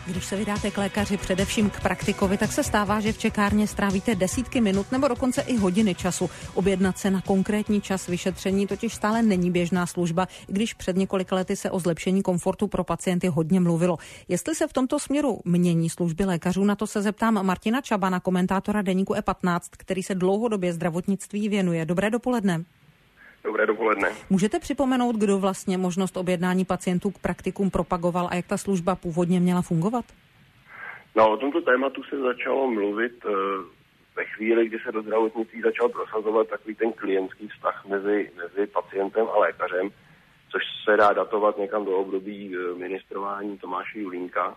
Když se vydáte k lékaři, především k praktikovi, tak se stává, že v čekárně strávíte desítky minut nebo dokonce i hodiny času. Objednat se na konkrétní čas vyšetření totiž stále není běžná služba, i když před několika lety se o zlepšení komfortu pro pacienty hodně mluvilo. Jestli se v tomto směru mění služby lékařů, na to se zeptám Martina Čabana, komentátora deníku E15, který se dlouhodobě zdravotnictví věnuje. Dobré dopoledne. Dobré dopoledne. Můžete připomenout, kdo vlastně možnost objednání pacientů k praktikům propagoval a jak ta služba původně měla fungovat? No, o tomto tématu se začalo mluvit ve chvíli, kdy se do zdravotnictví začal prosazovat takový ten klientský vztah mezi pacientem a lékařem, což se dá datovat někam do období ministrování Tomáše Julínka.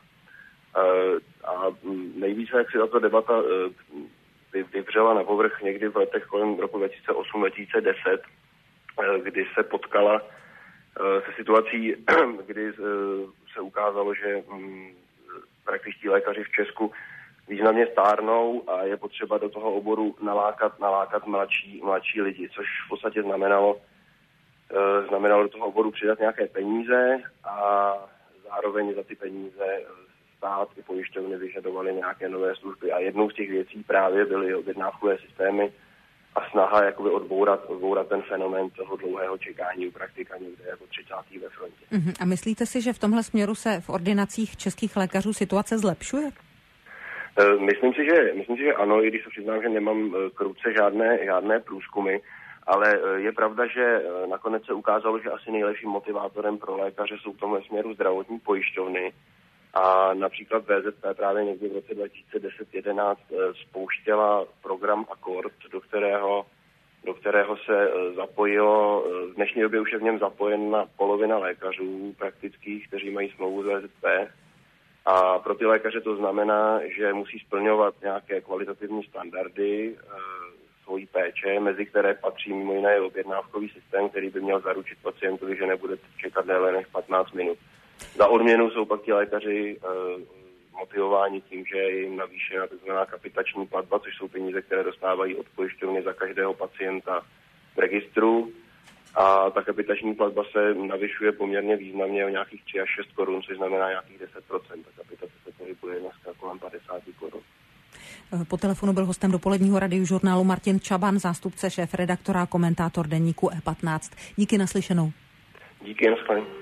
A nejvíce, jak si tato debata vyvřela na povrch někdy v letech kolem roku 2008-2010, kdy se potkala se situací, kdy se ukázalo, že praktičtí lékaři v Česku významně stárnou a je potřeba do toho oboru nalákat mladší lidi, což v podstatě znamenalo do toho oboru přidat nějaké peníze a zároveň za ty peníze stát i pojišťovny vyžadovaly nějaké nové služby. A jednou z těch věcí právě byly objednávkové systémy a snaha jakoby odbourat ten fenomén toho dlouhého čekání u praktika někde jako 30. ve frontě. A myslíte si, že v tomhle směru se v ordinacích českých lékařů situace zlepšuje? Myslím si, že ano, i když se přiznám, že nemám k ruce žádné průzkumy, ale je pravda, že nakonec se ukázalo, že asi nejlepším motivátorem pro lékaře jsou v tomhle směru zdravotní pojišťovny. A například VZP právě někdy v roce 2010-11 spouštěla program Akord, do kterého se zapojilo, v dnešní době už je v něm zapojena polovina lékařů praktických, kteří mají smlouvu s VZP. A pro ty lékaře to znamená, že musí splňovat nějaké kvalitativní standardy svojí péče, mezi které patří mimo jiné objednávkový systém, který by měl zaručit pacientovi, že nebude čekat déle než 15 minut. Za odměnu jsou pak ti lékaři motivováni tím, že je jim navýšena tzv. Kapitační platba, což jsou peníze, které dostávají od pojišťovny za každého pacienta v registru. A ta kapitační platba se navyšuje poměrně významně o nějakých 3 až 6 korun, což znamená nějakých 10%. Ta kapitace se pohybuje dneska kolem 50 korun. Po telefonu byl hostem dopoledního radiožurnálu Martin Čaban, zástupce šéfredaktora a komentátor deníku E15. Díky, naslyšenou. Díky, naschledanou.